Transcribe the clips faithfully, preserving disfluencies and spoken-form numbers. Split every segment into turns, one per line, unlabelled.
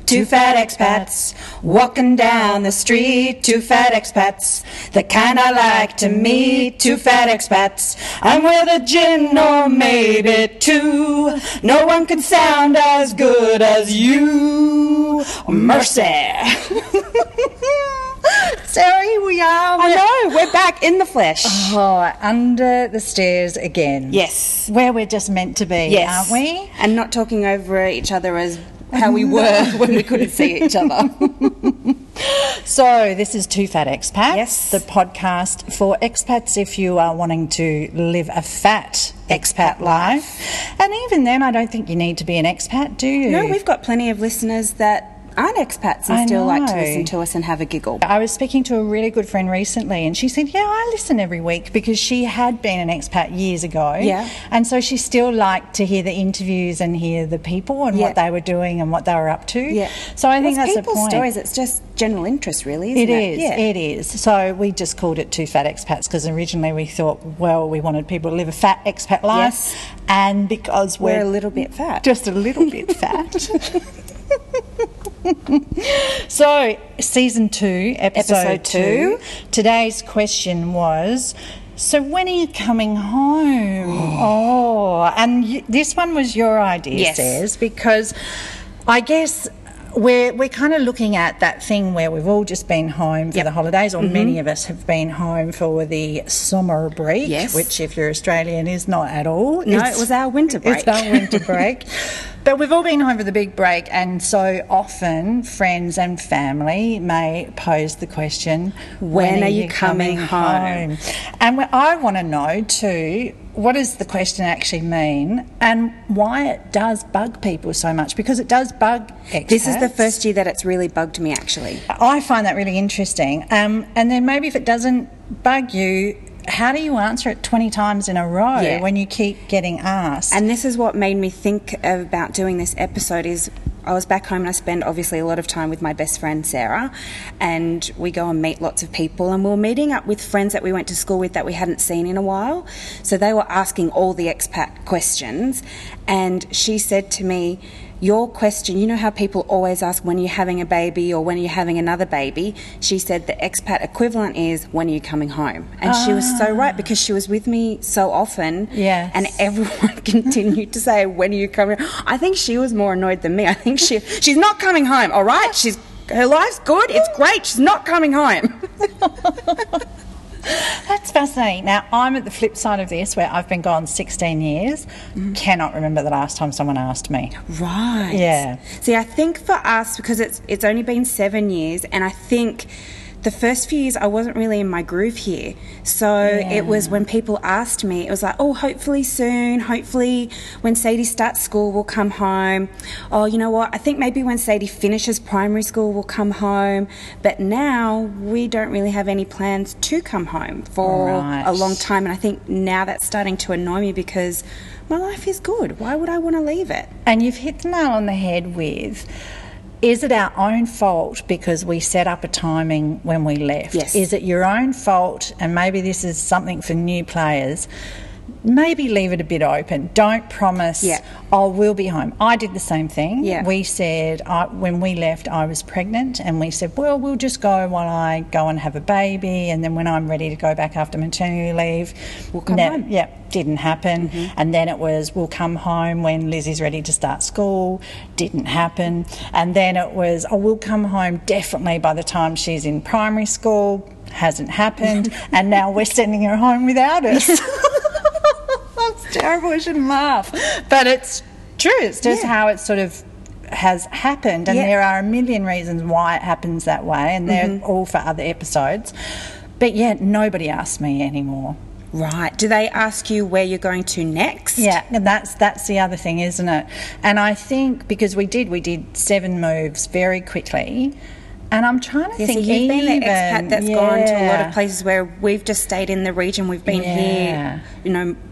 two fat expats, walking down the street, two fat expats, the kind I like to meet, two fat expats, I'm with a gin or maybe two, no one can sound as good as you, mercy.
Sarah, here we are.
I know, we're back in the flesh.
Oh, under the stairs again.
Yes.
Where we're just meant to be,
yes.
aren't we?
And not talking over each other as how we were when we couldn't see each other.
So this is Two Fat Expats,
yes.
the podcast for expats if you are wanting to live a fat expat, expat life. life. And even then, I don't think you need to be an expat, do you?
No, we've got plenty of listeners that aren't expats and
I
still
know.
like to listen to us and have a giggle.
I was speaking to a really good friend recently and she said, yeah, I listen every week, because she had been an expat years ago.
Yeah.
And so she still liked to hear the interviews and hear the people and
yeah.
what they were doing and what they were up to.
Yeah.
So I think
well,
that's the
people's
point.
stories, it's just general interest really, isn't
it?
It
is,
yeah.
it is. So we just called it Two Fat Expats because originally we thought, well, we wanted people to live a fat expat life.
Yes.
And because we're,
we're a little bit fat.
Just a little bit fat. So, season two, episode,
episode two.
two. Today's question was, so when are you coming home? oh, and you, this one was your idea,
yes.
Says, because I guess we're we're kind of looking at that thing where we've all just been home for
yep.
the holidays, or
mm-hmm.
many of us have been home for the summer break,
yes.
which if you're Australian is not at all.
No,
it's,
it was our winter break.
It's our winter break. But we've all been home for the big break, and so often friends and family may pose the question,
when,
when
are,
are
you
you
coming,
coming
home?
home? And I want to know too, what does the question actually mean and why it does bug people so much, because it does bug expats.
This is the first year that it's really bugged me, actually.
I find that really interesting. Um, and then maybe if it doesn't bug you, how do you answer it twenty times in a row
yeah.
when you keep getting asked?
And this is what made me think about doing this episode is I was back home and I spend obviously a lot of time with my best friend Sarah, and we go and meet lots of people, and we were meeting up with friends that we went to school with that we hadn't seen in a while. So they were asking all the expat questions, and she said to me, your question, you know how people always ask when you're having a baby or when you're having another baby? She said the expat equivalent is when are you coming home? And ah. she was so right, because she was with me so often.
Yes.
And everyone continued to say, when are you coming home? I think she was more annoyed than me. I think she she's not coming home, all right? She's her life's good, it's great, she's not coming home.
That's fascinating. Now, I'm at the flip side of this, where I've been gone sixteen years, mm-hmm. cannot remember the last time someone asked me.
Right.
Yeah.
See, I think for us, because it's it's only been seven years, and I think the first few years I wasn't really in my groove here. So yeah. it was when people asked me, it was like, oh, hopefully soon, hopefully when Sadie starts school we'll come home. Oh, you know what, I think maybe when Sadie finishes primary school we'll come home. But now we don't really have any plans to come home for
right.
a long time. And I think now that's starting to annoy me, because my life is good. Why would I want to leave it?
And you've hit the nail on the head with, is it our own fault because we set up a timing when we left?
Yes.
Is it your own fault? And maybe this is something for new players. Maybe leave it a bit open. Don't promise,
yeah.
oh, we'll be home. I did the same thing.
Yeah.
We said, I, when we left, I was pregnant, and we said, well, we'll just go while I go and have a baby, and then when I'm ready to go back after maternity leave,
we'll come
ne-
home.
Yeah, didn't happen. Mm-hmm. And then it was, we'll come home when Lizzie's ready to start school. Didn't happen. And then it was, oh, we'll come home definitely by the time she's in primary school. Hasn't happened. And now we're sending her home without us. That's terrible, I shouldn't laugh. But it's true, it's just
yeah.
how it sort of has happened, and
yeah.
there are a million reasons why it happens that way, and they're
mm-hmm.
all for other episodes. But yet nobody asks me anymore.
Right. Do they ask you where you're going to next?
Yeah, and that's that's the other thing, isn't it? And I think because we did, we did seven moves very quickly. And I'm trying to
yeah,
think.
So you've
even,
been the expat that's
yeah.
gone to a lot of places where we've just stayed in the region. We've been
yeah.
here, you know,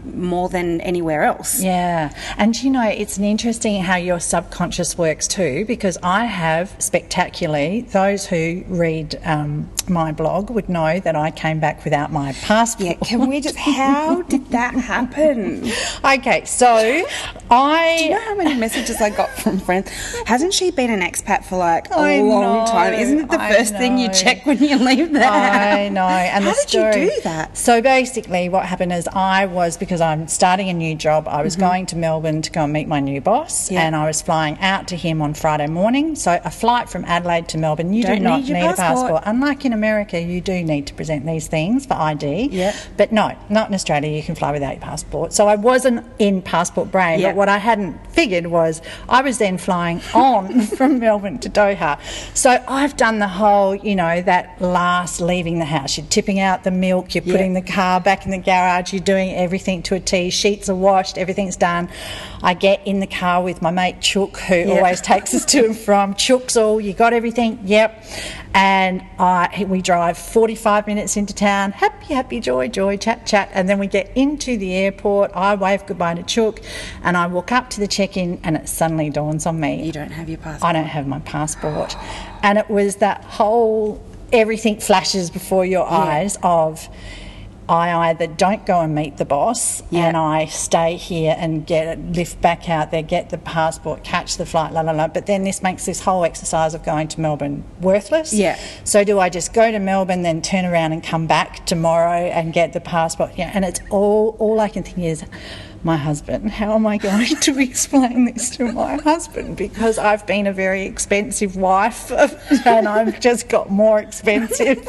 more than anywhere else.
Yeah. And, you know, it's an interesting how your subconscious works too, because I have spectacularly, those who read um, my blog would know that I came back without my passport.
Yeah, can we just, how did that happen?
Okay, so I...
Do you know how many messages I got from friends? Hasn't she been an expat for like a
I
long
know,
time? Isn't it the
I
first thing you
know.
check when you leave the house?
I know. And
how
the
did
story,
you do that?
So basically what happened is I was, because I'm starting a new job, I was mm-hmm. going to Melbourne to go and meet my new boss, yeah. and I was flying out to him on Friday morning. So a flight from Adelaide to Melbourne, you
Don't
do not
need,
need
passport.
a passport. Unlike in America, you do need to present these things for I D.
Yeah.
But no, not in Australia, you can fly without your passport. So I wasn't in passport brain,
yeah.
but what I hadn't figured was I was then flying on from Melbourne to Doha. So I've done the whole, you know, that last leaving the house. You're tipping out the milk, you're putting yeah. the car back in the garage, you're doing everything to a T, sheets are washed, everything's done. I get in the car with my mate Chook, who yeah. always takes us to and from. Chook's all, you got everything? Yep. And I, we drive forty-five minutes into town, happy, happy, joy, joy, chat, chat, and then we get into the airport. I wave goodbye to Chook, and I walk up to the check-in, and it suddenly dawns on me.
You don't have your passport.
I don't have my passport. And it was that whole, everything flashes before your
yeah.
eyes of... I either don't go and meet the boss
yeah.
and I stay here and get it, lift back out there, get the passport, catch the flight, la la la. But then this makes this whole exercise of going to Melbourne worthless.
Yeah.
So do I just go to Melbourne, then turn around and come back tomorrow and get the passport? Yeah. And it's all all I can think is, my husband, how am I going to explain this to my husband? Because I've been a very expensive wife and I've just got more expensive.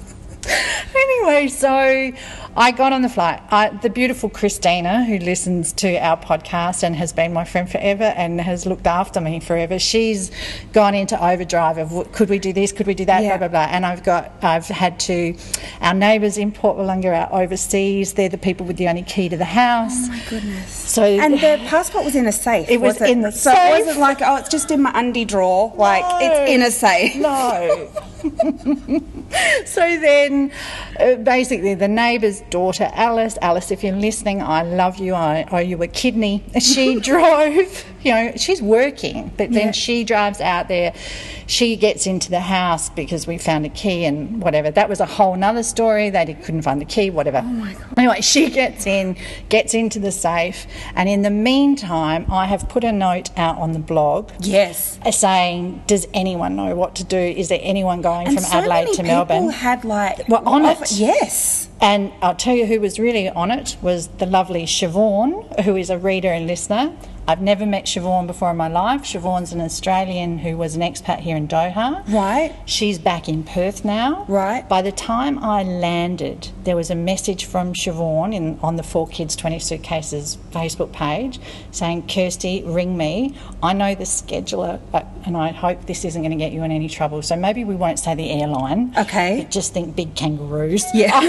Anyway, so I got on the flight. I, the beautiful Christina, who listens to our podcast and has been my friend forever and has looked after me forever, she's gone into overdrive of could we do this, could we do that,
yeah.
blah, blah, blah. And I've got, I've had to, our neighbours in Port Wollonga are overseas. They're the people with the only key to the house.
Oh, my goodness.
So
and the passport was in a safe,
It was,
was it?
in the
so
safe.
So it wasn't like, oh, it's just in my undie drawer. Like,
no,
it's in a safe.
No. So then, uh, basically, the neighbour's daughter, Alice, Alice, if you're listening, I love you, I owe you a kidney. She drove, you know, she's working, but then
yeah.
she drives out there. She gets into the house because we found a key and whatever. That was a whole nother story. They couldn't find the key, whatever.
Oh, my God.
Anyway, she gets in, gets into the safe, and in the meantime, I have put a note out on the blog.
Yes.
Saying, does anyone know what to do? Is there anyone going
and
from
so
Adelaide
many
to Melbourne?
People had like
were on
off-
it.
Yes.
And I'll tell you who was really on it was the lovely Siobhan, who is a reader and listener. I've never met Siobhan before in my life. Siobhan's an Australian who was an expat here in Doha.
Right.
She's back in Perth now.
Right.
By the time I landed, there was a message from Siobhan in, on the Four Kids twenty Suitcases Facebook page saying, Kirsty, ring me. I know the scheduler, uh, and I hope this isn't going to get you in any trouble. So maybe we won't say the airline.
Okay.
But just think big kangaroos.
Yeah.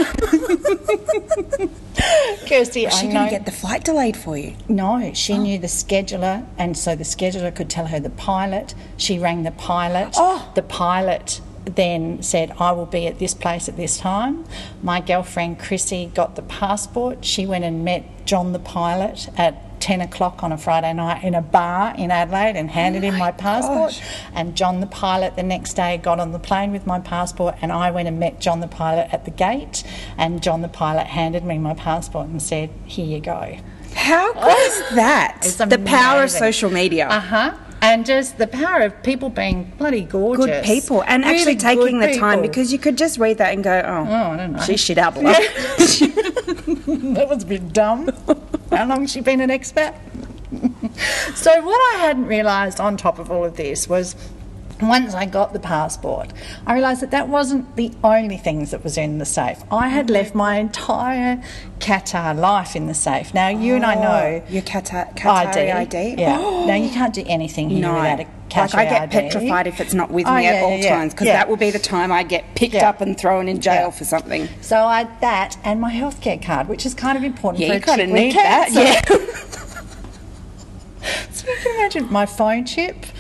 Kirsty,
Was she
I know.
going to get the flight delayed for you?
No, she
Oh.
knew the scheduler, and so the scheduler could tell her the pilot. She rang the pilot.
Oh.
The pilot then said, I will be at this place at this time. My girlfriend Chrissy got the passport. She went and met John the pilot at ten o'clock on a Friday night in a bar in Adelaide and handed
Oh
him my passport.
gosh.
And John the pilot the next day got on the plane with my passport, and I went and met John the pilot at the gate, and John the pilot handed me my passport and said, here you go.
How good is that?
It's
the power of
amazing.
social media.
Uh-huh. And just the power of people being bloody gorgeous.
Good people. And
Really
actually taking
good
the time,
people.
because you could just read that and go, oh,
Oh, I don't know.
she's shit out below.
That was a bit dumb. How long has she been an expat? So what I hadn't realised on top of all of this was, once I got the passport, I realised that that wasn't the only things that was in the safe. I had left my entire Qatar life in the safe. Now, you and I know...
Your Qatar, Qatari I D?
Yeah. Now, you can't do anything here
No.
without a Qatari
Like, I get
I D.
petrified if it's not with
Oh,
me
yeah,
at all
yeah, yeah.
times, because
Yeah.
that will be the time I get picked
Yeah.
up and thrown in jail
Yeah.
for something.
So I had that and my healthcare card, which is kind of important
Yeah,
for
you
a
kind of
chick with
need that.
cancer.
Yeah.
So you can imagine my phone chip,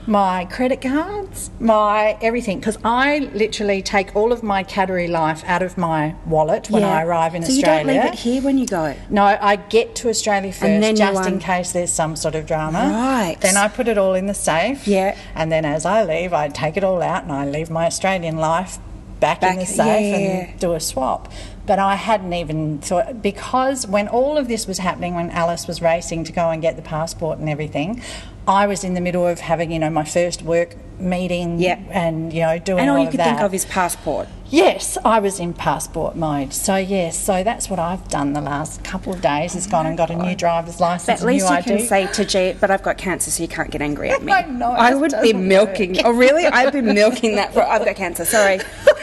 my credit cards, my everything, because I literally take all of my Cadbury Life out of my wallet when
Yeah.
I arrive in
so
Australia.
So you don't leave it here when you go?
No, I get to Australia first,
And then you,
just in
um,
case there's some sort of drama.
Right.
Then I put it all in the safe.
Yeah.
And then as I leave, I take it all out and I leave my Australian life back,
Back-
in the safe
yeah, yeah, yeah.
and do a swap. But I hadn't even thought, because when all of this was happening, when Alice was racing to go and get the passport and everything, I was in the middle of having, you know, my first work meeting
Yeah.
and, you know, doing
And all
all
you
of
could
that.
think of is passport.
Yes, I was in passport mode. So, yes, so that's what I've done the last couple of days, is gone and got a new driver's licence,
But at
a new
least you
I D.
can say to G, but I've got cancer, so you can't get angry at me.
I know,
I
it
would be
doesn't
milking.
work.
Oh, really? I've been milking that for. I've got cancer. Sorry.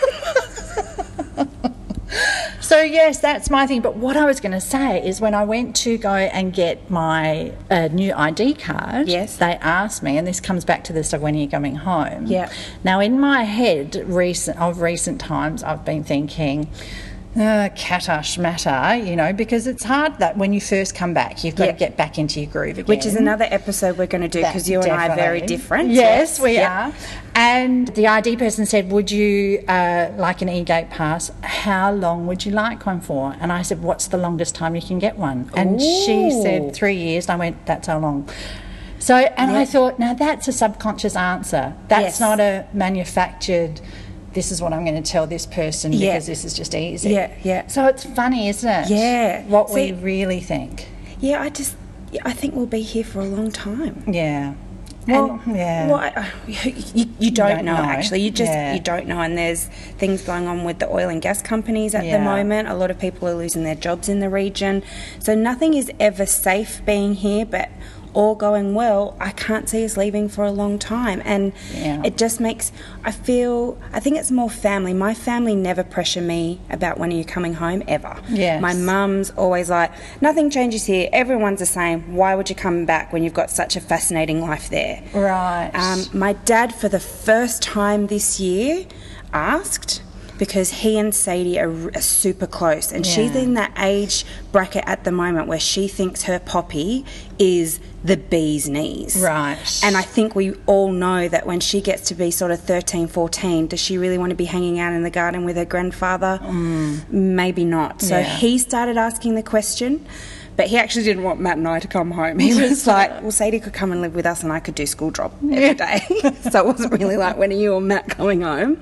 So, yes, that's my thing. But what I was going to say is when I went to go and get my uh, new I D card,
Yes.
they asked me, and this comes back to this of when are you coming home?
Yeah.
Now, in my head, recent of recent times, I've been thinking, uh, kata schmata, you know, because it's hard that when you first come back, you've got
Yeah.
to get back into your groove again.
Which is another episode we're going to do
That-
because you and I are very
definitely.
different.
Yes, we
Yep.
are. And the I D person said, would you uh, like an e-gate pass? How long would you like one for? And I said, what's the longest time you can get one? And she
Ooh.
said, three years. And I went, that's how long. So, and I
Yep.
thought, now that's a subconscious answer. That's
Yes.
not a manufactured, this is what I'm going to tell this person
Yeah.
because this is just easy.
Yeah, yeah.
So it's funny, isn't it?
Yeah.
What
See-
we really think.
Yeah, I just, I think we'll be here for a long time.
Yeah. Well,
And
yeah.
Well, I- you, you don't,
don't
know,
know.
actually. You just
Yeah.
you don't know, and there's things going on with the oil and gas companies at
Yeah.
the moment. A lot of people are losing their jobs in the region, so nothing is ever safe being here. But all going well, I can't see us leaving for a long time, and
Yeah.
it just makes I feel. I think it's more family. My family never pressure me about when are you coming home ever.
Yes.
My mum's always like, nothing changes here. Everyone's the same. Why would you come back when you've got such a fascinating life there?
Right.
Um, my dad, for the first time this year, asked because he and Sadie are, are super close, and she's
Yeah.
in that age bracket at the moment where she thinks her Poppy is the bee's knees.
Right.
And I think we all know that when she gets to be sort of thirteen, fourteen, does she really want to be hanging out in the garden with her grandfather? Mm. Maybe not. So
Yeah.
he started asking the question. But he actually didn't want Matt and I to come home. He was like, well, Sadie could come and live with us and I could do school drop every day. So it wasn't really like, when are you or Matt coming home?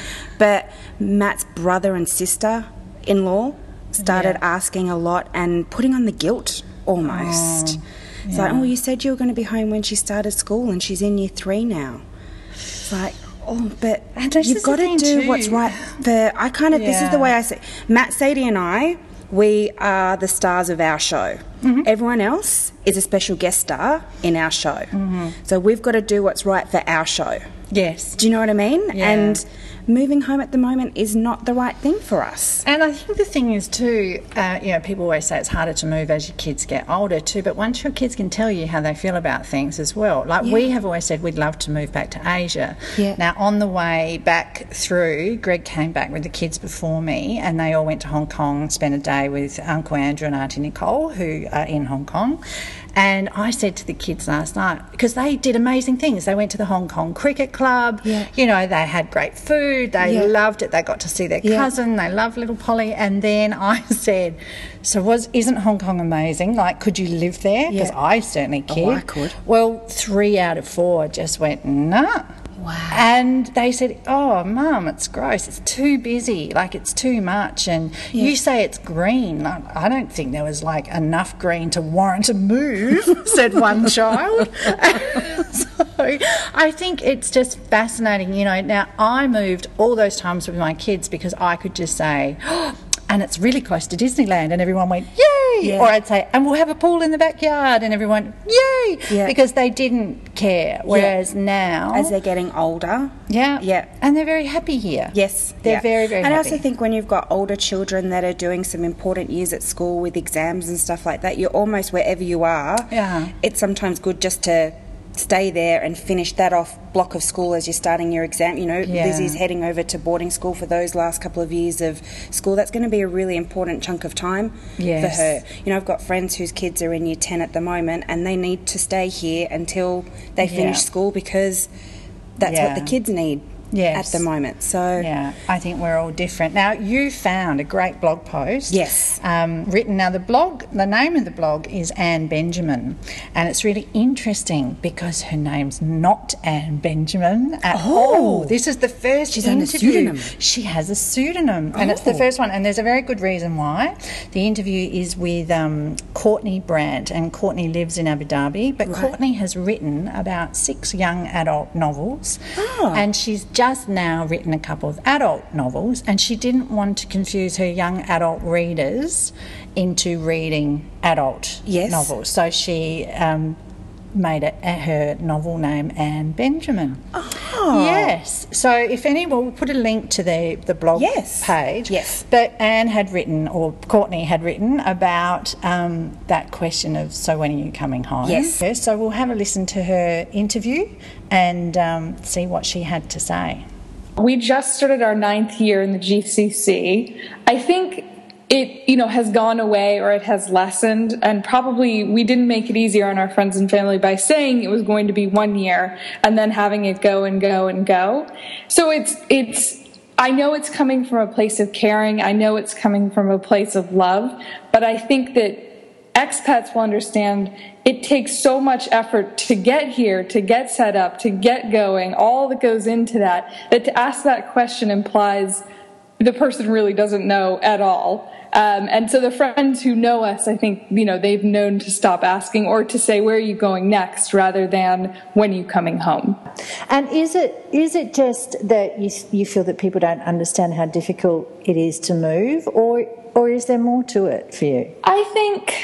But Matt's brother and sister-in-law started
Yeah.
asking a lot and putting on the guilt almost.
Oh,
It's like, oh, you said you were going to be home when she started school and she's in year three now. It's like, oh, but
And this
you've
is
got
the
to
thing
do
too.
what's right for... I kind of... This is the
Yeah.
way I say... Matt, Sadie and I... We are the stars of our show. Mm-hmm. Everyone else is a special guest star in our show. Mm-hmm. So we've got to do what's right for our show.
Yes.
Do you know what I mean?
Yeah.
And moving home at the moment is not the right thing for us.
And I think the thing is too, uh, you know, people always say it's harder to move as your kids get older too, but once your kids can tell you how they feel about things as well. Like
Yeah.
we have always said we'd love to move back to Asia.
Yeah.
Now on the way back through, Greg came back with the kids before me and they all went to Hong Kong and spent a day with Uncle Andrew and Auntie Nicole who are in Hong Kong. And I said to the kids last night, because they did amazing things. They went to the Hong Kong Cricket Club.
Yeah.
You know, they had great food. They
Yeah.
loved it. They got to see their
Yeah.
cousin. They loved little Polly. And then I said, so was isn't Hong Kong amazing? Like, could you live there? Because
Yeah.
I certainly could.
Oh, I could.
Well, three out of four just went, nah.
Wow.
And they said, oh, Mum, it's gross. It's too busy. Like, it's too much. And
Yeah.
you say it's green. Like, I don't think there was, like, enough green to warrant a move, said one child. So I think it's just fascinating. You know, now I moved all those times with my kids because I could just say, oh, and it's really close to Disneyland, and everyone went, yay!
Yeah.
Or I'd say, and we'll have a pool in the backyard, and everyone, yay!
Yeah.
Because they didn't care. Whereas now,
As they're getting older.
yeah,
Yeah.
and they're very happy here.
Yes.
They're
yeah.
very, very
And I
happy.
also think when you've got older children that are doing some important years at school with exams and stuff like that, you're almost wherever you are.
Yeah.
It's sometimes good just to stay there and finish that off block of school as you're starting your exam. You know,
Yeah.
Lizzie's heading over to boarding school for those last couple of years of school. That's going to be a really important chunk of time
Yes.
for her. You know, I've got friends whose kids are in year ten at the moment, and they need to stay here until they finish
Yeah.
school, because that's
Yeah.
what the kids need
Yes.
at the moment. So
Yeah, I think we're all different. Now, you found a great blog post.
Yes.
Um, written. Now, the blog, the name of the blog is Anne Benjamin, and it's really interesting because her name's not Anne Benjamin at
Oh.
all. This is the first
She's on a
interview.
pseudonym.
She has a pseudonym, and it's the
Oh.
first one, and there's a very good reason why. The interview is with um, Courtney Brandt, and Courtney lives in Abu Dhabi, but
Right.
Courtney has written about six young adult novels,
Oh.
and she's just now written a couple of adult novels, and she didn't want to confuse her young adult readers into reading adult
Yes.
novels. So she um, made it her novel name Anne Benjamin.
Oh.
Yes. So if anyone, we'll put a link to the, the blog
Yes.
page.
Yes.
But Anne had written, or Courtney had written, about um, that question of, so when are you coming home?
Yes.
So we'll have a listen to her interview and um, see what she had to say.
We just started our ninth year in the G C C. I think it, you know, has gone away, or it has lessened, and probably we didn't make it easier on our friends and family by saying it was going to be one year and then having it go and go and go. So it's, it's, I know it's coming from a place of caring. I know it's coming from a place of love, but I think that expats will understand it takes so much effort to get here, to get set up, to get going, all that goes into that, that to ask that question implies the person really doesn't know at all. Um, and so the friends who know us, I think, you know, they've known to stop asking, or to say, where are you going next, rather than when are you coming home?
And is it is it just that you you feel that people don't understand how difficult it is to move, or or is there more to it for you?
I think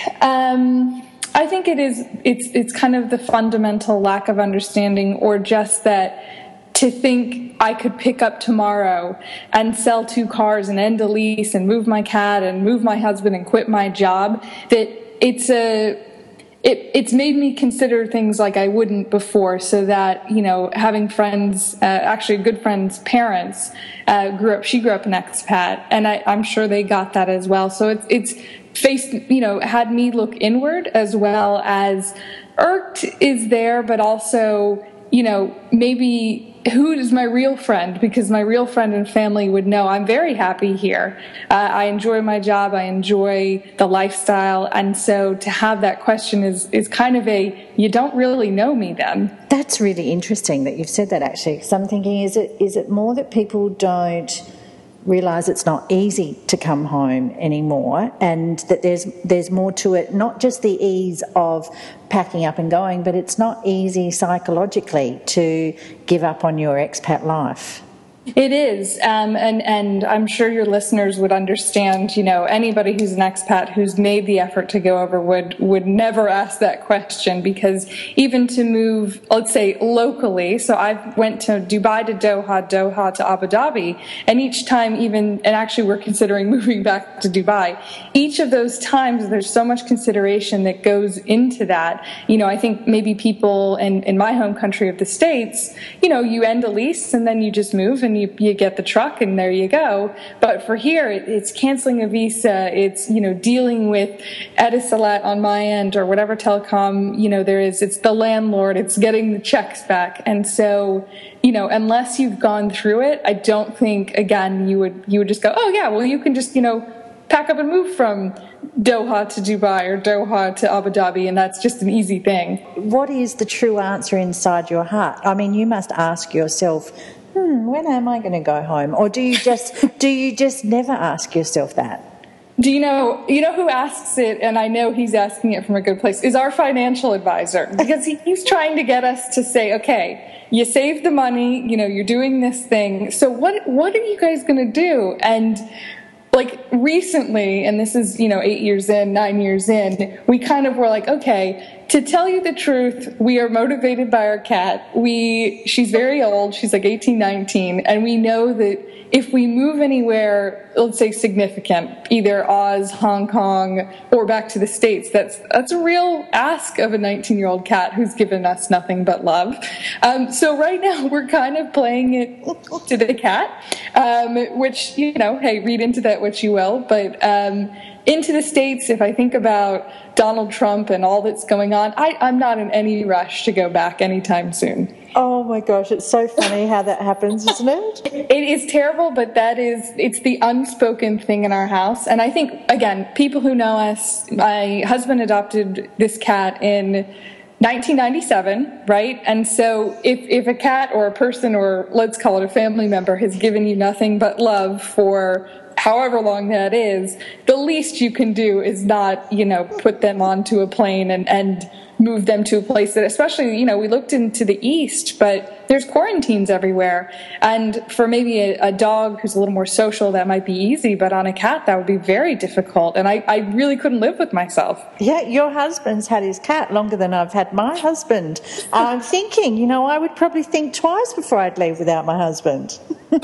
um, I think it is. It's it's kind of the fundamental lack of understanding, or just that to think I could pick up tomorrow and sell two cars and end a lease and move my cat and move my husband and quit my job. That it's a It, it's made me consider things like I wouldn't before, so that, you know, having friends, uh, actually a good friend's parents, uh, grew up, she grew up an expat, and I, I'm sure they got that as well. So it's, it's faced, you know, had me look inward, as well as irked is there, but also, you know, maybe who is my real friend? Because my real friend and family would know I'm very happy here. Uh, I enjoy my job. I enjoy the lifestyle. And so to have that question is, is kind of a, you don't really know me then.
That's really interesting that you've said that, actually, because I'm thinking, is it is it more that people don't realise it's not easy to come home anymore, and that there's there's more to it, not just the ease of packing up and going, but it's not easy psychologically to give up on your expat life?
It is, um, and and I'm sure your listeners would understand. You know, anybody who's an expat who's made the effort to go over would would never ask that question, because even to move, let's say locally. So I went to Dubai to Doha, Doha to Abu Dhabi, and each time, even and actually we're considering moving back to Dubai. Each of those times, there's so much consideration that goes into that. You know, I think maybe people in in my home country of the States, you know, you end a lease and then you just move and you, you get the truck and there you go. But for here, it, it's canceling a visa. It's, you know, dealing with Etisalat on my end, or whatever telecom, you know, there is. It's the landlord. It's getting the checks back. And so, you know, unless you've gone through it, I don't think, again, you would, you would just go, oh yeah, well, you can just, you know, pack up and move from Doha to Dubai or Doha to Abu Dhabi, and that's just an easy thing.
What is the true answer inside your heart? I mean, you must ask yourself, hmm, when am I going to go home? Or do you just do you just never ask yourself that?
Do you know, you know who asks it, and I know he's asking it from a good place, is our financial advisor. Because he, he's trying to get us to say, okay, you saved the money, you know, you're doing this thing, so what what are you guys going to do? And like recently, and this is, you know, eight years in, nine years in, we kind of were like, okay, to tell you the truth, we are motivated by our cat. We, she's very old. She's like eighteen, nineteen. And we know that if we move anywhere, let's say significant, either Oz, Hong Kong, or back to the States, that's that's a real ask of a nineteen-year-old cat who's given us nothing but love. Um, so right now we're kind of playing it to the cat, um, which, you know, hey, read into that what you will. But um, into the States, if I think about Donald Trump and all that's going on, I, I'm not in any rush to go back anytime soon.
Oh my gosh, it's so funny how that happens, isn't it?
It is terrible, but that is, it's the unspoken thing in our house. And I think, again, people who know us, my husband adopted this cat in nineteen ninety-seven, right? And so if, if a cat or a person, or let's call it a family member, has given you nothing but love for however long that is, the least you can do is not, you know, put them onto a plane and, and move them to a place that, especially, you know, we looked into the East, but there's quarantines everywhere. And for maybe a, a dog who's a little more social, that might be easy, but on a cat, that would be very difficult. And I, I really couldn't live with myself.
Yeah, your husband's had his cat longer than I've had my husband. I'm thinking, you know, I would probably think twice before I'd leave without my husband.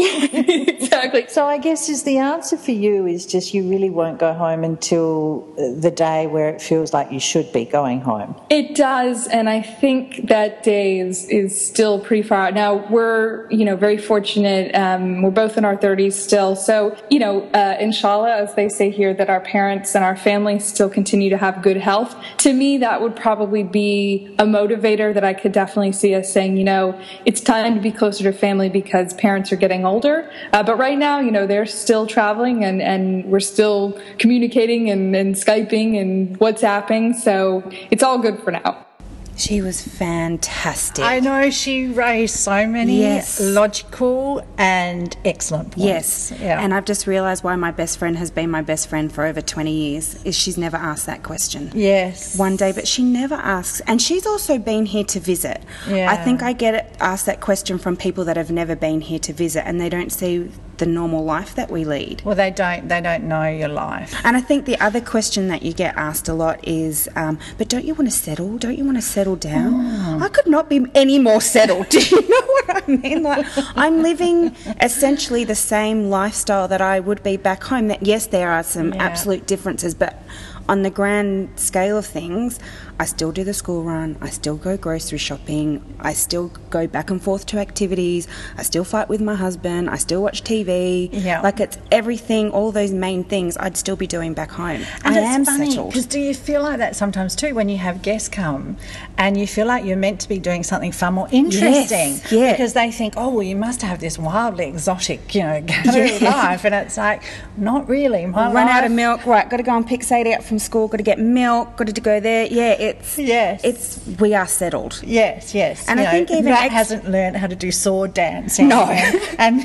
Exactly.
So I guess is the answer for you is just you really won't go home until the day where it feels like you should be going home.
It does, and I think that day is, is still pretty far out. Now, we're, you know, very fortunate. Um, we're both in our thirties still. So, you know, uh, inshallah, as they say here, that our parents and our families still continue to have good health. To me, that would probably be a motivator that I could definitely see us saying, you know, it's time to be closer to family because parents are getting older. Uh, but right now, you know, they're still traveling and, and we're still communicating and, and Skyping and WhatsApping. So it's all good for now.
She was fantastic.
I know she raised so many
yes.
logical and excellent points.
Yes,
yeah.
And I've just realised why my best friend has been my best friend for over twenty years is she's never asked that question.
Yes.
One day, but she never asks. And she's also been here to visit.
Yeah.
I think I get it, asked that question from people that have never been here to visit and they don't see the normal life that we lead.
Well, they don't they don't know your life.
And I think the other question that you get asked a lot is, um, but don't you want to settle? Don't you want to settle down? Oh. I could not be any more settled. Do you know what I mean? Like, I'm living essentially the same lifestyle that I would be back home. That yes, there are some
yeah.
absolute differences, but on the grand scale of things, I still do the school run, I still go grocery shopping, I still go back and forth to activities, I still fight with my husband, I still watch T V.
Yeah.
Like it's everything, all those main things I'd still be doing back home.
And
I
it's
am
funny,
settled.
because do you feel like that sometimes too when you have guests come and you feel like you're meant to be doing something far more interesting?
Yes, yeah.
Because they think, oh, well, you must have this wildly exotic, you know, gallery
Yeah.
life. And it's like, not really. My
Run
life...
out of milk, right, got to go and pick Sadie up from school, got to get milk, got to go there. Yeah, it's...
Yes.
It's, we are settled.
Yes, yes.
And
you
I
know,
think even
Matt
ex-
hasn't learned how to do sword dancing.
No.
And...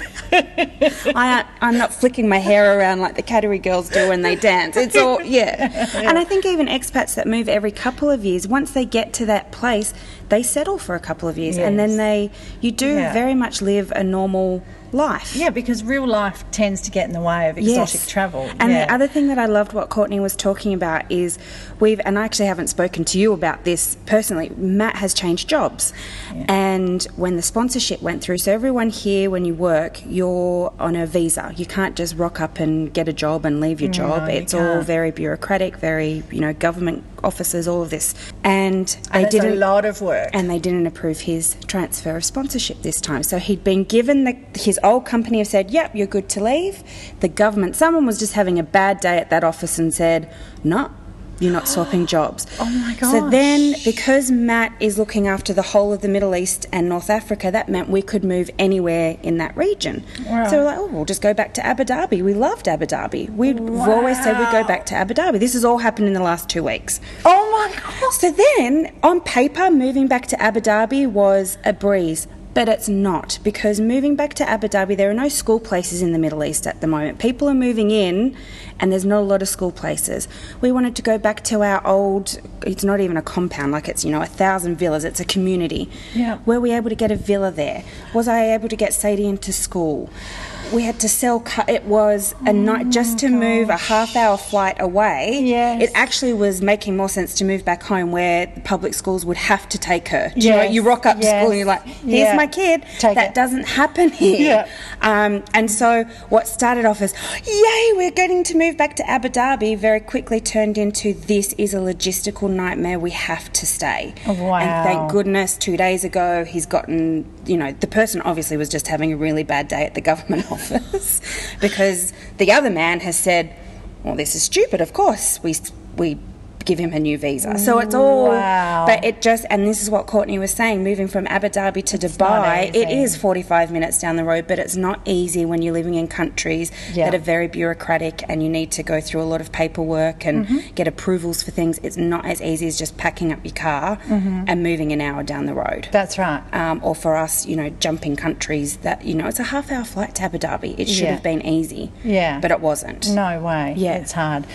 I, I'm not flicking my hair around like the Cattery girls do when they dance. It's all, yeah. yeah. And I think even expats that move every couple of years, once they get to that place, they settle for a couple of years.
Yes.
And then they, you do
Yeah.
very much live a normal life.
Yeah, because real life tends to get in the way of exotic
Yes.
travel.
And
yeah.
the other thing that I loved what Courtney was talking about is we've, and I actually haven't spoken to you about this personally, Matt has changed jobs.
Yeah.
And when the sponsorship went through, so everyone here, when you work, you're on a visa. You can't just rock up and get a job and leave your job.
No, you
it's all
can't.
very bureaucratic, very, you know, government offices, all of this. And
And
they
it's
didn't
a lot of work.
and they didn't approve his transfer of sponsorship this time. So he'd been given the, his old company have said, yep, you're good to leave. The government, someone was just having a bad day at that office and said, no, you're not swapping jobs.
Oh my gosh.
So then, because Matt is looking after the whole of the Middle East and North Africa, that meant we could move anywhere in that region.
Right.
So we're like, oh, we'll just go back to Abu Dhabi. We loved Abu Dhabi. We've
Wow.
always said we'd go back to Abu Dhabi. This has all happened in the last two weeks.
Oh my God.
So then, on paper, moving back to Abu Dhabi was a breeze. But it's not, because moving back to Abu Dhabi, there are no school places in the Middle East at the moment. People are moving in and there's not a lot of school places. We wanted to go back to our old, it's not even a compound, like it's, you know, a thousand villas, it's a community.
Yeah.
Were we able to get a villa there? Was I able to get Sadie into school? we had to sell. Cu- it was a night just to
gosh.
move a half-hour flight away.
Yes.
It actually was making more sense to move back home, where the public schools would have to take her. Do you know,
Yes.
you rock up to
Yes.
school and you're like, "Here's
Yeah.
my kid."
Take
that
it.
doesn't happen here.
Yeah.
Um, and so what started off as, "Yay, we're getting to move back to Abu Dhabi," very quickly turned into, "This is a logistical nightmare. We have to stay."
Wow.
And thank goodness, two days ago, he's gotten, you know, the person obviously was just having a really bad day at the government office, because the other man has said, "Well, this is stupid, of course. We, we give him a new visa." So it's all,
Wow.
but it just, and this is what Courtney was saying, moving from Abu Dhabi to
It's not
Dubai, it
easy.
is forty-five minutes down the road, but it's not easy when you're living in countries
Yeah.
that are very bureaucratic and you need to go through a lot of paperwork and
Mm-hmm.
get approvals for things. It's not as easy as just packing up your car
Mm-hmm.
and moving an hour down the road.
That's right.
Um, or for us, you know, jumping countries that, you know, it's a half hour flight to Abu Dhabi. It should
Yeah.
have been easy.
Yeah.
But it wasn't.
No way.
Yeah.
It's hard.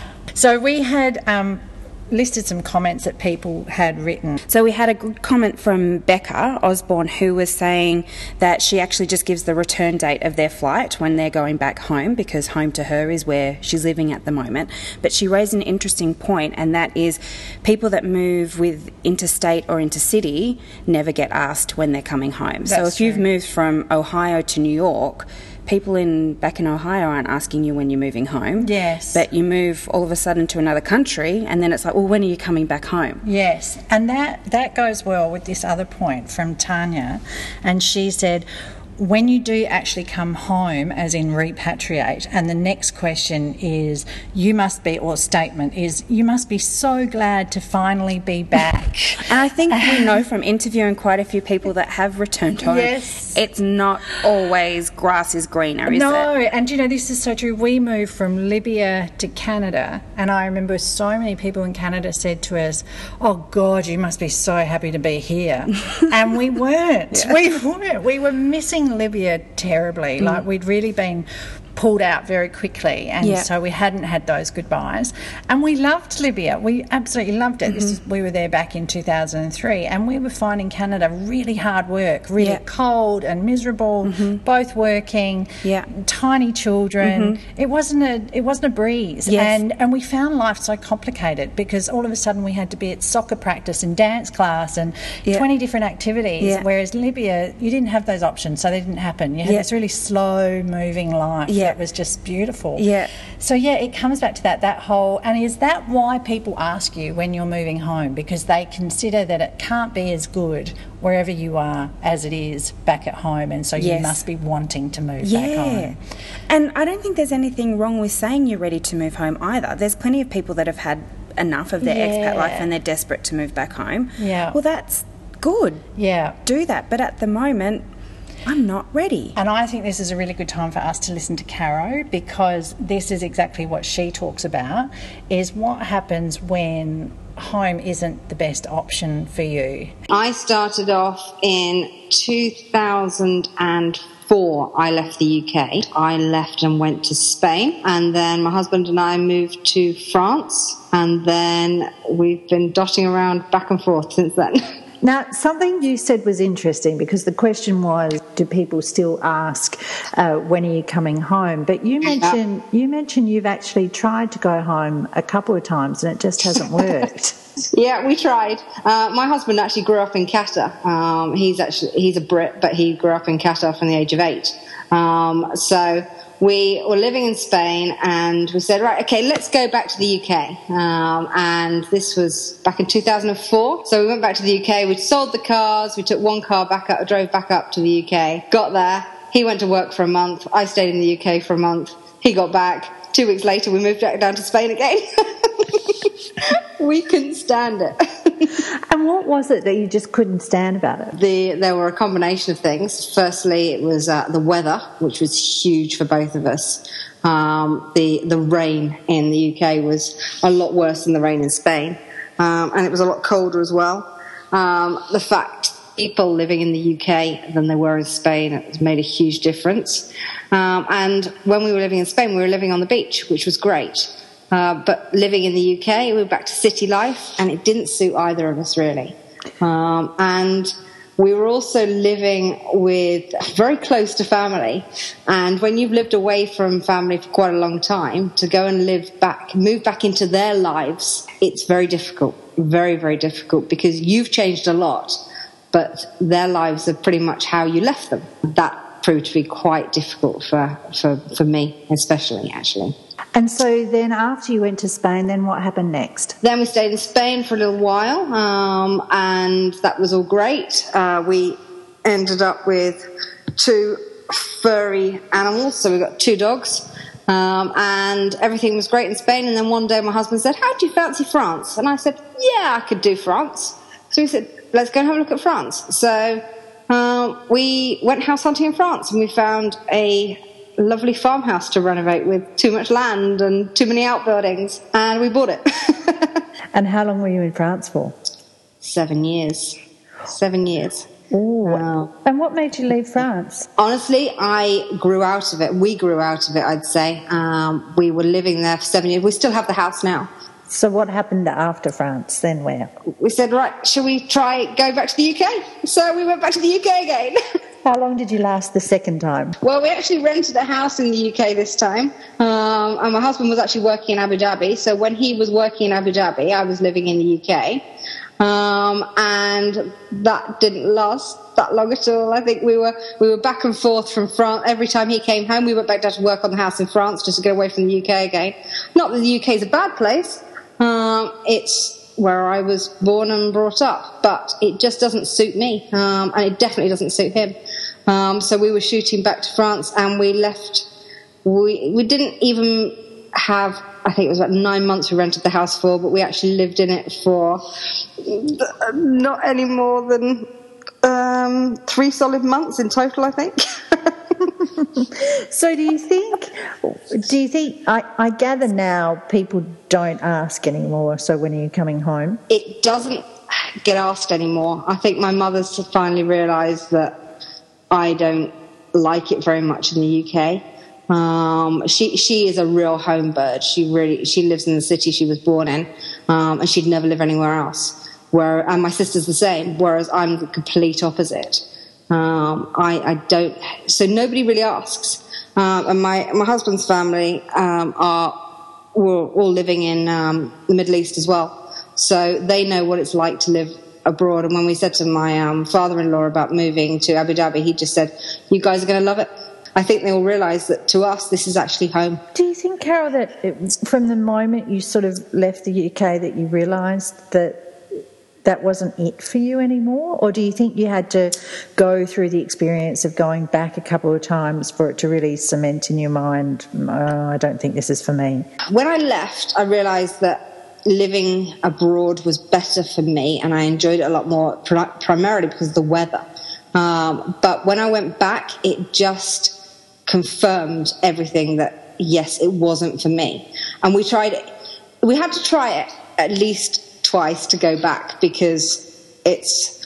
So we had um, listed some comments that people had written.
So we had a good comment from Becca Osborne, who was saying that she actually just gives the return date of their flight when they're going back home, because home to her is where she's living at the moment. But she raised an interesting point, and that is people that move with interstate or intercity never get asked when they're coming home. so
That's
if you've
true.
moved from Ohio to New York, people in back in Ohio aren't asking you when you're moving home.
Yes.
But you move all of a sudden to another country, and then it's like, well, when are you coming back home?
Yes, and that, that goes well with this other point from Tanya. And she said, when you do actually come home, as in repatriate, and the next question is, you must be, or statement is, you must be so glad to finally be back.
And I think we know from interviewing quite a few people that have returned home,
Yes.
it's not always grass is greener, is
No,
it?
and you know, this is so true. We moved from Libya to Canada, and I remember so many people in Canada said to us, "Oh God, you must be so happy to be here." And we weren't.
Yeah.
We weren't. We were missing Libya terribly.
Mm.
Like, we'd really been pulled out very quickly, and
Yeah.
so we hadn't had those goodbyes. And we loved Libya. We absolutely loved it.
Mm-hmm.
This is, we were there back in two thousand three, and we were finding Canada really hard work, really
Yeah.
cold and miserable, both working,
Yeah.
tiny children. It wasn't a it wasn't a breeze.
Yes.
And and we found life so complicated, because all of a sudden we had to be at soccer practice and dance class and
Yeah.
twenty different activities.
Yeah.
Whereas Libya, you didn't have those options, so they didn't happen. You had
Yeah.
this really slow moving life.
Yeah.
That was just beautiful.
Yeah.
So yeah, it comes back to that that whole, and is that why people ask you when you're moving home? Because they consider that it can't be as good wherever you are as it is back at home, and so you
Yes.
must be wanting to move
Yeah.
back home.
And I don't think there's anything wrong with saying you're ready to move home either. There's plenty of people that have had enough of their expat
Yeah.
life and they're desperate to move back home.
Yeah.
Well, that's good.
Yeah.
Do that. But at the moment, I'm not ready.
And I think this is a really good time for us to listen to Caro, because this is exactly what she talks about, is what happens when home isn't the best option for you.
I started off in two thousand four. I left the U K. I left and went to Spain, and then my husband and I moved to France, and then we've been dotting around back and forth since then.
Now, something you said was interesting, because the question was, do people still ask, uh, when are you coming home? But you mentioned you mentioned you've actually tried to go home a couple of times and it just hasn't worked.
Yeah, we tried. Uh, my husband actually grew up in Qatar. Um, he's actually he's a Brit, but he grew up in Qatar from the age of eight. Um, so we were living in Spain, and we said, right, okay, let's go back to the U K. Um, and this was back in two thousand four. So we went back to the U K. We sold the cars. We took one car back up, drove back up to the U K. Got there. He went to work for a month. I stayed in the U K for a month. He got back. Two weeks later, we moved back down to Spain again. We couldn't stand it.
And what was it that you just couldn't stand about it?
The, there were a combination of things. Firstly, it was uh, the weather, which was huge for both of us. Um, the the rain in the U K was a lot worse than the rain in Spain, um, and it was a lot colder as well. Um, the fact people living in the U K than they were in Spain, it made a huge difference. Um, and when we were living in Spain, we were living on the beach, which was great. Uh, but living in the U K, we were back to city life, and it didn't suit either of us really. Um, and we were also living with very close to family. And when you've lived away from family for quite a long time, to go and live back, move back into their lives, it's very difficult, very, very difficult, because you've changed a lot, but their lives are pretty much how you left them. That proved to be quite difficult for, for, for me, especially, actually.
And so then after you went to Spain, then what happened next?
Then we stayed in Spain for a little while, um, and that was all great. Uh, we ended up with two furry animals, so we got two dogs, um, and everything was great in Spain. And then one day my husband said, "How do you fancy France?" And I said, "Yeah, I could do France." So he said, "Let's go and have a look at France." So uh, we went house hunting in France, and we found a lovely farmhouse to renovate with too much land and too many outbuildings, and we bought it.
And how long were you in France for?
Seven years. Seven years.
Ooh.
Wow.
And what made you leave France?
Honestly, I grew out of it. We grew out of it, I'd say. Um, we were living there for seven years. We still have the house now.
So what happened after France? Then where?
We said, right, shall we try go back to the U K? So we went back to the U K again.
How long did you last the second time?
Well, we actually rented a house in the U K this time. Um, and my husband was actually working in Abu Dhabi. So when he was working in Abu Dhabi, I was living in the U K. Um, and that didn't last that long at all. I think we were we were back and forth from France. Every time he came home, we went back down to work on the house in France just to get away from the U K again. Not that the U K is a bad place. Um, it's where I was born and brought up, but it just doesn't suit me, um, and it definitely doesn't suit him. Um, so we were shooting back to France, and we left. We we didn't even have. I think it was about nine months we rented the house for, but we actually lived in it for not any more than um, three solid months in total, I think.
So do you think, do you think, I, I gather now people don't ask anymore, so when are you coming home?
It doesn't get asked anymore. I think my mother's finally realised that I don't like it very much in the U K. Um, she she is a real home bird. She really she lives in the city she was born in, um, and she'd never live anywhere else. Where and my sister's the same. Whereas I'm the complete opposite. Um, I, I don't. So nobody really asks. Um, and my my husband's family um, are were all living in um, the Middle East as well, so they know what it's like to live abroad. And when we said to my um, father-in-law about moving to Abu Dhabi, he just said, "You guys are going to love it." I think they all realise that to us, this is actually home.
Do you think, Carol, that it, from the moment you sort of left the U K that you realised that that wasn't it for you anymore? Or do you think you had to go through the experience of going back a couple of times for it to really cement in your mind, oh, I don't think this is for me?
When I left, I realised that living abroad was better for me, and I enjoyed it a lot more, primarily because of the weather. Um, but when I went back, it just confirmed everything that, yes, it wasn't for me. And we tried it. We had to try it at least twice to go back, because it's,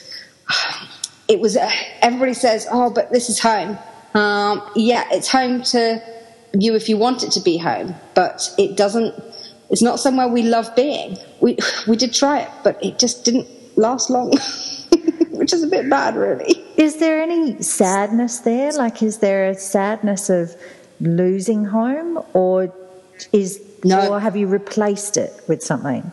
it was, uh, everybody says, oh, but this is home. Um, yeah, it's home to you if you want it to be home, but it doesn't, it's not somewhere we love being. We, we did try it, but it just didn't last long, which is a bit bad, really.
Is there any sadness there? Like, is there a sadness of losing home, or is,
no.
or have you replaced it with something?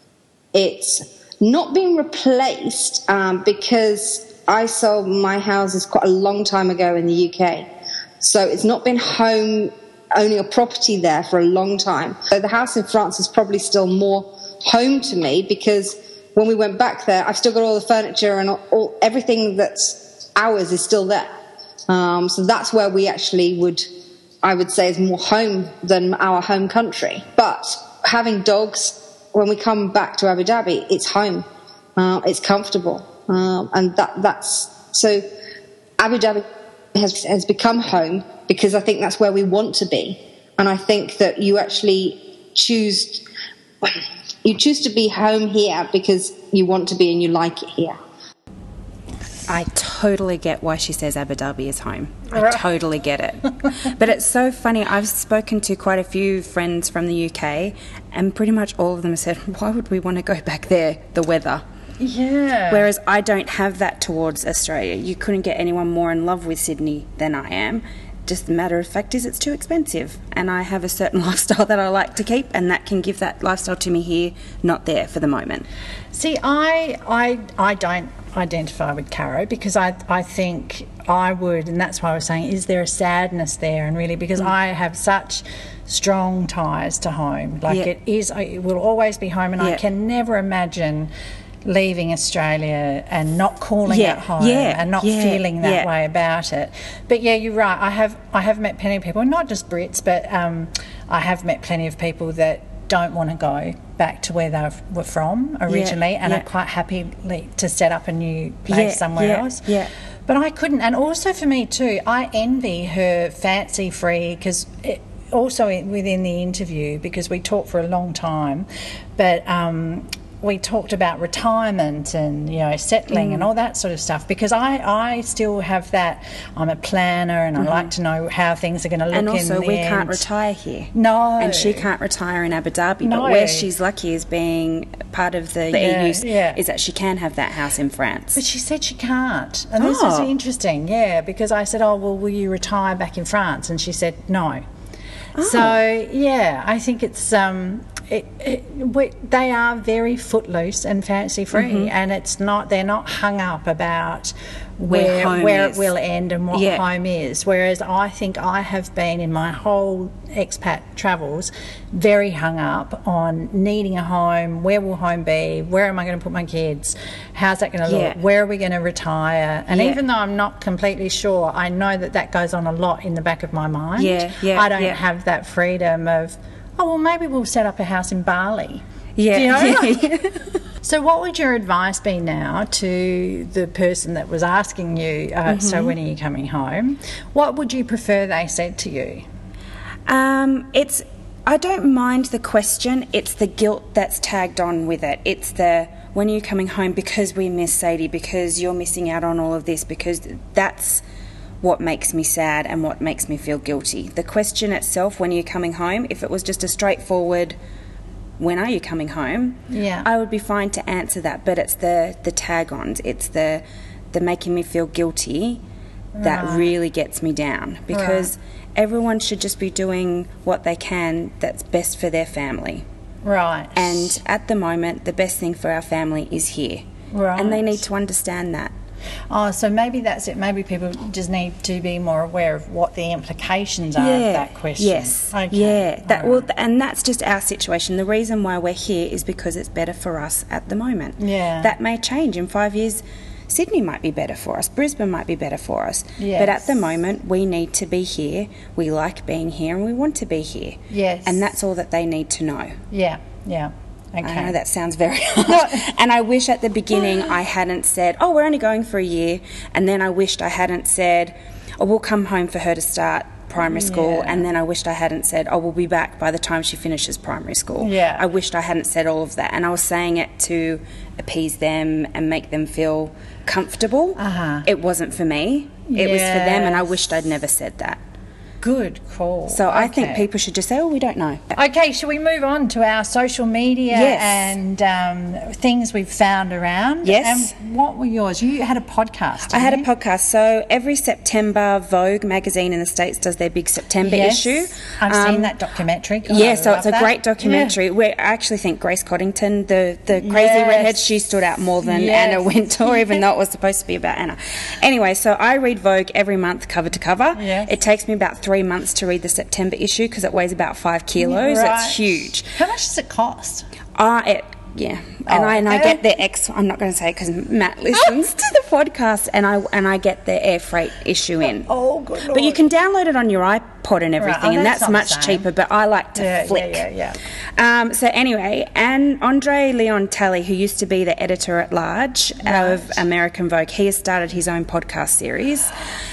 It's not being replaced um, because I sold my houses quite a long time ago in the U K. So it's not been home, owning a property there for a long time. So the house in France is probably still more home to me, because when we went back there, I've still got all the furniture and all, all everything that's ours is still there. Um, so that's where we actually would, I would say, is more home than our home country. But having dogs, when we come back to Abu Dhabi, it's home. Uh, it's comfortable. Um, and that, that's, so Abu Dhabi has, has become home because I think that's where we want to be. And I think that you actually choose, you choose to be home here because you want to be and you like it here.
I totally get why she says Abu Dhabi is home. I totally get it. But it's so funny. I've spoken to quite a few friends from the U K, and pretty much all of them have said, why would we want to go back there? The weather.
Yeah.
Whereas I don't have that towards Australia. You couldn't get anyone more in love with Sydney than I am. Just the matter of fact is it's too expensive, and I have a certain lifestyle that I like to keep, and that can give that lifestyle to me here, not there for the moment.
See, I I I don't identify with Caro because I I think I would, and that's why I was saying, is there a sadness there? And really, because mm. I have such strong ties to home, like yeah. it is, it will always be home, and yeah. I can never imagine leaving Australia and not calling
yeah,
it home
yeah,
and not
yeah,
feeling that
yeah.
way about it. But yeah, you're right. I have I have met plenty of people, not just Brits, but um, I have met plenty of people that don't want to go back to where they were from originally,
yeah,
and
yeah.
are quite happy to set up a new place
yeah,
somewhere
yeah,
else.
Yeah.
But I couldn't, and also for me too, I envy her fancy-free, because also within the interview, because we talked for a long time, but um, we talked about retirement and, you know, settling mm. and all that sort of stuff, because I, I still have that. I'm a planner and mm-hmm. I like to know how things are going to look in the end.
And also we can't retire here.
No.
And she can't retire in Abu Dhabi.
No.
But where she's lucky is being part of the
yeah,
E U
yeah.
is that she can have that house in France.
But she said she can't. And
oh.
this is interesting, yeah, because I said, oh, well, will you retire back in France? And she said, no. Oh. So, yeah, I think it's... Um, It, it, we, they are very footloose and fancy free, mm-hmm. and it's not. They're not hung up about where
where,
where
is.
it will end and what
yeah.
home is. Whereas I think I have been in my whole expat travels very hung up on needing a home. Where will home be? Where am I going to put my kids? How's that going to
yeah.
look? Where are we going to retire? And
yeah.
even though I'm not completely sure, I know that that goes on a lot in the back of my mind.
Yeah, yeah,
I don't
yeah.
have that freedom of, oh, well, maybe we'll set up a house in Bali.
Yeah.
Do you know?
yeah.
So what would your advice be now to the person that was asking you, uh, mm-hmm. so when are you coming home? What would you prefer they said to you?
Um, it's, I don't mind the question. It's the guilt that's tagged on with it. It's the, when are you coming home? Because we miss Sadie, because you're missing out on all of this, because that's what makes me sad and what makes me feel guilty. The question itself, when are you coming home, if it was just a straightforward, when are you coming home,
yeah.
I would be fine to answer that. But it's the, the tag-ons, it's the, the making me feel guilty that right. really gets me down, because right. everyone should just be doing what they can that's best for their family.
Right.
And at the moment, the best thing for our family is here.
Right.
And they need to understand that.
Oh, so maybe that's it. Maybe people just need to be more aware of what the implications are
yeah,
of that question.
Yes.
Okay.
Yeah. That
right.
well, and that's just our situation. The reason why we're here is because it's better for us at the moment.
Yeah.
That may change in five years. Sydney might be better for us. Brisbane might be better for us.
Yes.
But at the moment, we need to be here. We like being here, and we want to be here.
Yes.
And that's all that they need to know.
Yeah. Yeah. Okay.
I know that sounds very hard. And I wish at the beginning I hadn't said, oh, we're only going for a year. And then I wished I hadn't said, oh, we'll come home for her to start primary school.
Yeah.
And then I wished I hadn't said, oh, we'll be back by the time she finishes primary school.
Yeah.
I wished I hadn't said all of that. And I was saying it to appease them and make them feel comfortable.
Uh-huh.
It wasn't for me. It
yes.
was for them, and I wished I'd never said that.
Good call.
So
okay.
I think people should just say, oh, we don't know.
Okay, shall we move on to our social media
yes.
and um, things we've found around?
Yes.
And what were yours? You had a podcast,
I had
you?
a podcast. So every September, Vogue magazine in the States does their big September
yes.
issue.
I've
um,
seen that documentary. God,
yeah,
I
so it's a
that.
great documentary.
Yeah.
Where I actually think Grace Coddington, the, the crazy
yes.
redhead, she stood out more than
yes.
Anna Wintour, even though it was supposed to be about Anna. Anyway, so I read Vogue every month, cover to cover.
Yes.
It takes me about three months to read the September issue because it weighs about five kilos.
Right.
It's huge.
How much does it cost?
Uh, it, yeah, and
oh,
I and I
okay.
get the ex. I'm not going to say it because Matt listens to the podcast, and I and I get the air freight issue in.
Oh, good Lord.
But you can download it on your iPod and everything,
right. oh,
and
that's,
that's much cheaper. But I like to
yeah,
flick.
Yeah, yeah, yeah.
Um, so anyway, and Andre Leon Talley, who used to be the editor at large
right.
of American Vogue, he has started his own podcast series.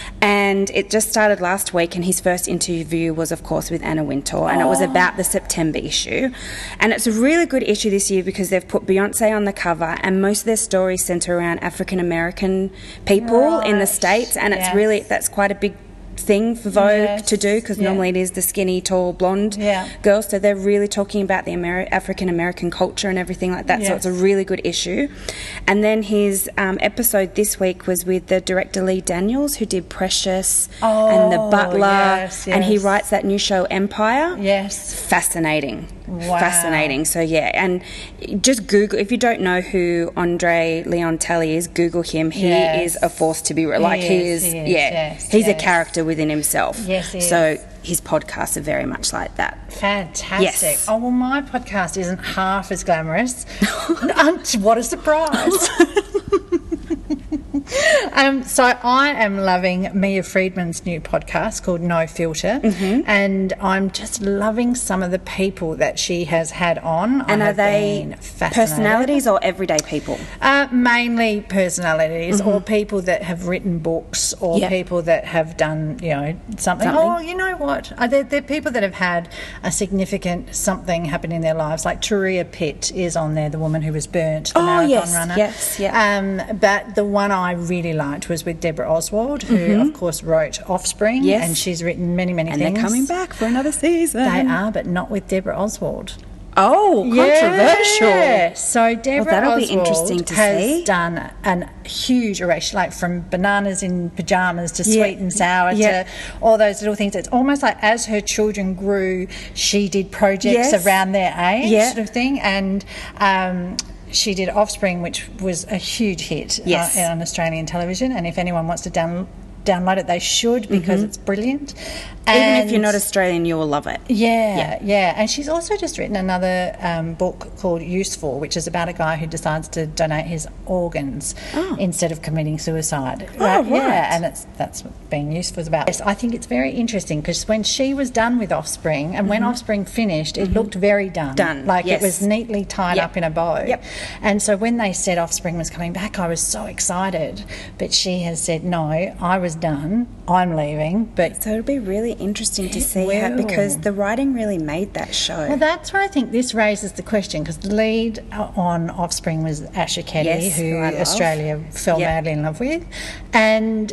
And it just started last week, and his first interview was, of course, with Anna Wintour, and oh. it was about the September issue. And it's a really good issue this year because they've put Beyonce on the cover, and most of their stories centre around African-American people
right.
in the States, and
yes.
it's really, that's quite a big thing for Vogue
Yes.
to do, because
Yeah.
normally it is the skinny, tall, blonde
Yeah.
girl. So they're really talking about the Ameri- African-American culture and everything like that. So
Yes.
it's a really good issue. And then his um, episode this week was with the director Lee Daniels, who did Precious and The
Oh,
Butler.
yes,
And he
yes.
writes that new show, Empire.
Yes.
Fascinating.
Wow.
Fascinating. So, yeah. And just Google, if you don't know who Andre Leon Talley is, Google him. He
Yes.
is a force to be, re- like, he
is,
is,
he is,
yeah.
yes,
he's a
yes.
character within himself.
Yes, he
So,
is.
his podcasts are very much like that.
Fantastic.
Yes.
Oh, well, my podcast isn't half as glamorous. What a surprise. um, so I am loving Mia Friedman's new podcast called No Filter,
Mm-hmm.
and I'm just loving some of the people that she has had on.
And
I
are
have
they
been fascinated.
personalities or everyday people?
Uh, mainly personalities, or people that have written books, or
Yep.
people that have done, you know, something.
Something.
Oh, you know what? Uh, they're, they're people that have had a significant something happen in their lives. Like Turia Pitt is on there, the woman who was burnt, the
Oh,
marathon
yes,
runner.
yes, yeah.
Um, but the one I really liked was with Deborah Oswald, who, of course, wrote Offspring.
Yes.
And she's written many, many
And
things.
they're coming back for another season.
They are, but not with Deborah Oswald.
Oh, controversial.
Yeah. So Deborah
that'll be
Oswald
interesting to
has
see.
done a huge erasure, like from bananas in pajamas to
Yeah.
sweet and sour
Yeah.
to all those little things. It's almost like as her children grew, she did projects
Yes.
around their age,
Yeah.
sort of thing, and. Um, she did Offspring, which was a huge hit
Yes.
uh, on Australian television. And if anyone wants to down, download it, they should, because it's brilliant.
Even if
And-
you're not Australian, you will love it.
yeah,
Yeah.
yeah, and she's also just written another um, book called Useful, which is about a guy who decides to donate his organs instead of committing suicide.
Oh, right.
Yeah, and it's that's what being useful is about. Yes, I think it's very interesting because when she was done with Offspring, and when Offspring finished, it looked very done.
Done,
Like
yes.
it was neatly tied
Yep.
up in a bow.
Yep.
And so when they said Offspring was coming back, I was so excited. But she has said, no, I was done. I'm leaving. But
So it'll be really interesting to
It
see how,
will.
because the writing really made that show.
Well, that's where I think this raises the question, because the lead on Offspring was Asher Keddy,
Yes,
who
who I love.
Australia fell
Yep.
madly in love with. And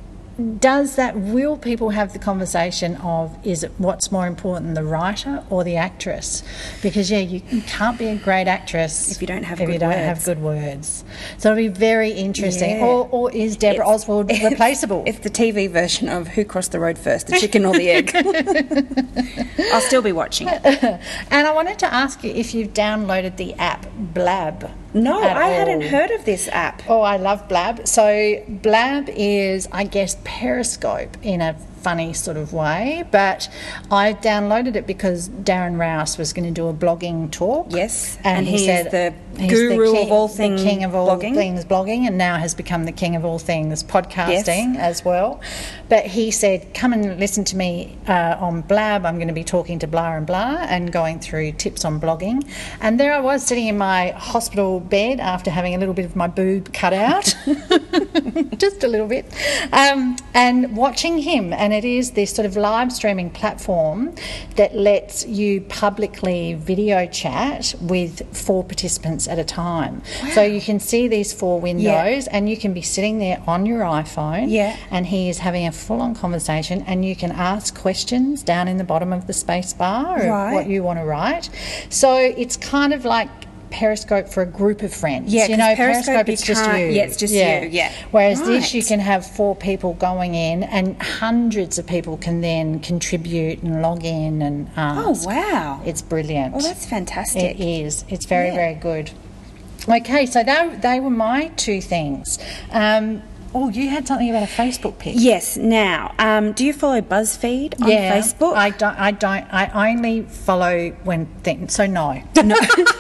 does that, will people have the conversation of, is it what's more important, the writer or the actress? Because, yeah, you, you can't be a great actress
If you don't have
if
good
you don't
words.
have good words. So it'll be very interesting.
Yeah.
Or, or is Deborah
It's-
Oswald
it's-
replaceable?
It's the T V version of Who Crossed the Road First, the chicken or the egg. I'll still be watching it.
And I wanted to ask you if you've downloaded the app Blab.
No,
at
I hadn't
all.
heard of this app.
Oh, I love Blab. So Blab is, I guess, Periscope in a funny sort of way, but I downloaded it because Darren Rouse was going to do a blogging talk.
Yes,
and,
and
he,
he
said
is the
he's
guru
king,
of all
the
things
king of all
blogging.
things blogging, and now has become the king of all things podcasting as well. But he said, "Come and listen to me uh, on Blab. I'm going to be talking to blah and blah and going through tips on blogging." And there I was sitting in my hospital bed after having a little bit of my boob cut out, just a little bit, um, and watching him. And it is this sort of live streaming platform that lets you publicly video chat with four participants at a time. Wow. So you can see these four windows, yeah. and you can be sitting there on your iPhone,
yeah.
and he is having a full-on conversation, and you can ask questions down in the bottom of the space bar of
right.
what you want to write. So it's kind of like Periscope for a group of friends.
Yeah,
you know,
Periscope,
Periscope
you
it's just you.
can't- yeah, it's just
yeah.
you, yeah.
Whereas
Right.
this, you can have four people going in, and hundreds of people can then contribute and log in and ask.
Oh, wow.
It's brilliant.
Oh, that's fantastic.
It is. It's very,
Yeah.
very good. Okay, so they, they were my two things. Um, oh, you had something about a Facebook pic.
Yes. Now, um, do you follow BuzzFeed on
Yeah,
Facebook?
I don't. I don't. I only follow when things. So no.
No.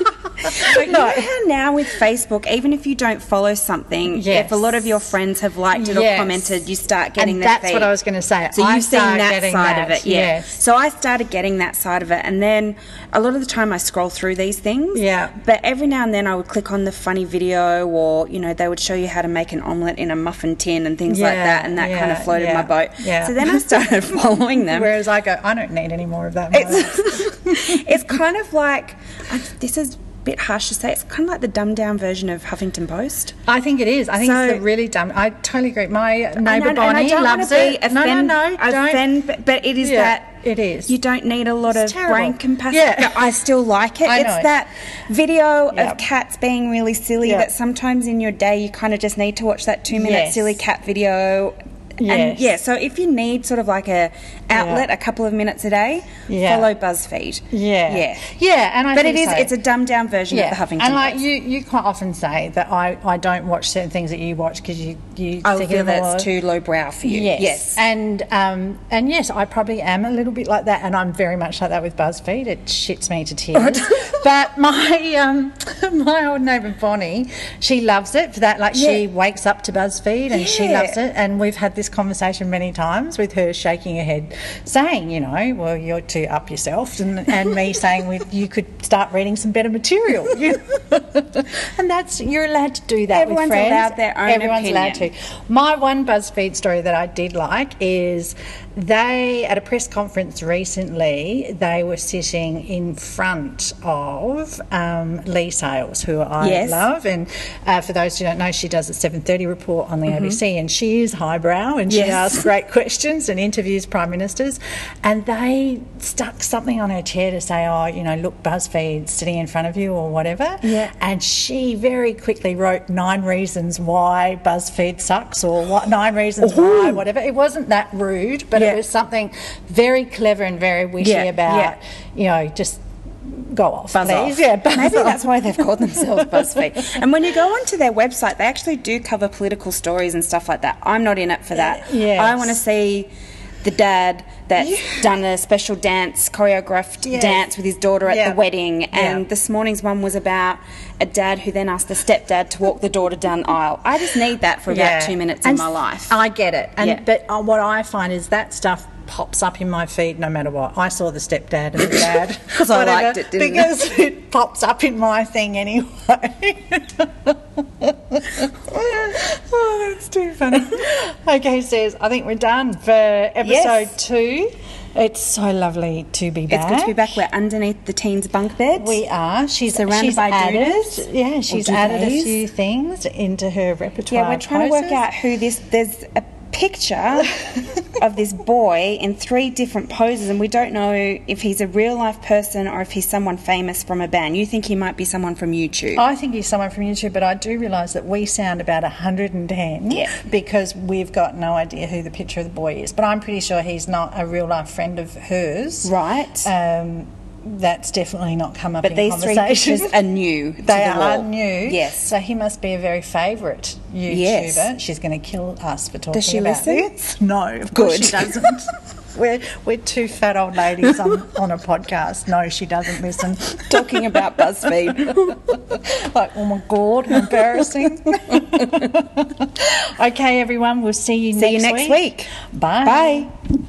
But you know how now with Facebook, even if you don't follow something,
Yes.
if a lot of your friends have liked it
Yes.
or commented, you start getting
And
their
that's
feed.
what I was going to say.
So
I
you've seen
start
that
getting
side
that,
of it, yeah.
yes.
So I started getting that side of it, and then a lot of the time I scroll through these things.
Yeah.
But every now and then I would click on the funny video, or you know they would show you how to make an omelette in a muffin tin and things like
Yeah,
that, and that kind of
yeah,
floated
yeah,
my boat.
yeah.
So then I started following them.
Whereas I go, I don't need any more of that.
It's, it's kind of like I, this is bit harsh to say. It's kind of like the dumbed down version of Huffington Post.
I think it is. I think
So-
it's a really dumb. I totally agree. My neighbour
And I- and I
Bonnie
don't wanna
loves
be
it.
Offend,
no, no, no, don't.
offend, but, but it is
Yeah,
that
it is.
You don't need a lot
It's
of
terrible.
brain capacity.
Yeah.
But I still like it.
I
It's
know.
that video
Yeah.
of cats being really silly
Yeah.
that sometimes in your day you kind of just need to watch that two minute
Yes.
silly cat video.
Yes.
And yeah, so if you need sort of like a outlet,
Yeah.
a couple of minutes a day,
Yeah.
follow BuzzFeed.
Yeah,
Yeah.
yeah, and I
But
think
it is,
so.
it's a dumbed down version
yeah.
of the Huffington
and like
Post.
you, you quite often say that I, I don't watch certain things that you watch because you you
I
think
feel
of more-
that's too lowbrow for you.
Yes.
Yes.
And um, and yes, I probably am a little bit like that, and I'm very much like that with BuzzFeed. It shits me to tears. But my um, my old neighbour Bonnie, she loves it for that. Like she
Yeah.
wakes up to BuzzFeed and she
Yeah.
loves it. And we've had this conversation many times with her shaking her head, saying, you know, well, you're too up yourself, and, and me saying, well, you could start reading some better material. And that's you're allowed to do that
Everyone's
with friends.
allowed their own
Everyone's allowed
opinion.
to. My one BuzzFeed story that I did like is they, at a press conference recently, they were sitting in front of um, Lee Sales, who I
Yes.
love. And uh, for those who don't know, she does a seven thirty report on the A B C, and she is highbrow, and she
Yes.
asks great questions and interviews prime ministers. And they stuck something on her chair to say, oh, you know, look, BuzzFeed sitting in front of you or whatever.
Yeah.
And she very quickly wrote nine reasons why BuzzFeed sucks, or what nine reasons why, whatever. It wasn't that rude, but
Yeah.
it was something very clever and very witty
Yeah,
about,
yeah.
you know, just go off,
Buzz
please.
off.
Yeah, buzz
Maybe
off.
that's why they've called themselves BuzzFeed. And when you go onto their website, they actually do cover political stories and stuff like that. I'm not in it for that.
Yes.
I want to see the dad that's
Yeah.
done a special dance, choreographed
Yes.
dance with his daughter at
Yeah.
the wedding. And
Yeah.
this morning's one was about a dad who then asked the stepdad to walk the daughter down the aisle. I just need that for about
Yeah.
two minutes
And
in my life.
I get it. And
Yeah.
but uh, what I find is that stuff pops up in my feed no matter what. I saw the stepdad and the dad
'Cause I
whatever,
liked it, didn't I?
because it pops up in my thing anyway. Oh, that's too funny. Okay, Says, I think we're done for episode
Yes.
two. It's so lovely to be back.
It's good to be back. We're underneath the teens' bunk beds.
We are. She's
Surrounded
she's
by
added,
doodles
Yeah, she's
or
added a
duvets.
few things into her repertoire.
Yeah, we're trying to work
poses.
out who this. There's a picture of this boy in three different poses, and we don't know if he's a real life person or if he's someone famous from a band. You think he might be someone from YouTube?
I think he's someone from YouTube, but I do realise that we sound about one hundred ten
Yeah.
because we've got no idea who the picture of the boy is. But I'm pretty sure he's not a real life friend of hers.
Right.
Um, that's definitely not come up
but
in
these three
conversation.
pictures are new. to
They
the
are
wall.
new.
Yes.
So he must be a very favourite YouTuber.
Yes.
She's going to kill us for talking
Does she
about
listen?
this. No, of course
Good.
she doesn't. We're, we're two fat old ladies on, on a podcast. No, she doesn't listen.
Talking about BuzzFeed.
Like, oh my God, embarrassing. Okay, everyone, we'll see you
See
next
you next
week.
week.
Bye.
Bye.